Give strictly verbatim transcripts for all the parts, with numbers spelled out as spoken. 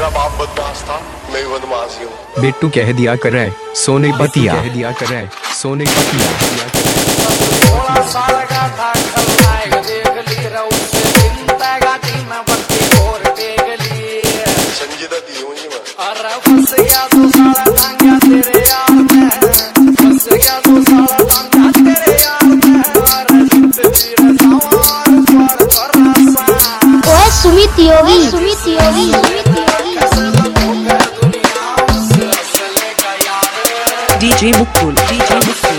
मेरा बाप बदमाश था, मैं भी बदमाश हूँ। बेटू कह दिया कर रहा है सोने पतिया, कह दिया कर रहा है सोने पतिया। थोड़ा साल का था खलनायक देख ली रउसे चिंता गाती में बत्ती और देख ली संजीदा दी हूँ जी मैं। अरे फंस गया तो साला भांगा तेरे यार में, फंस गया तो साला भांगा तेरे यार में। अरे जित तेरे सवार पर करसा ओए Sumit Yogi, Sumit Yogi, Sumit Yogi. DJ Mukul, DJ Mukul.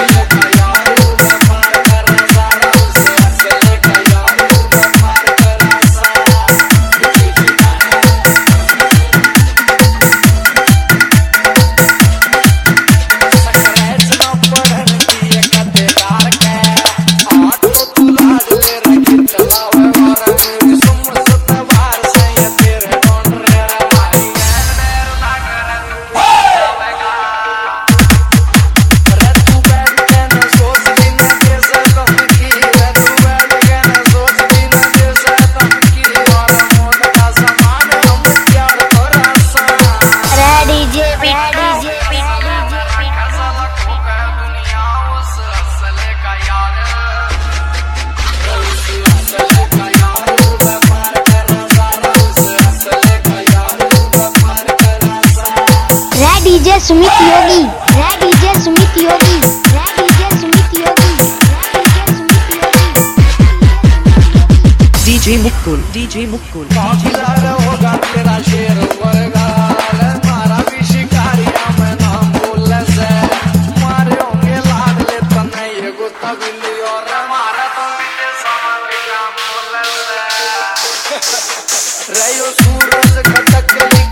DJ Sumit Yogi, रे डीजे सुमित योगी, रे डीजे सुमित योगी, रे DJ Sumit Yogi. DJ Mukul, DJ Mukul. काफिलार होगा तेरा शेर वरगाल, मारा भी शिकारिया में नाम बोले से मारे होंगे लाड ले तने ये गुत्ता बिल्ली और मारा तो बिल्ली समझ गया बोले से रे यो सूरज खटक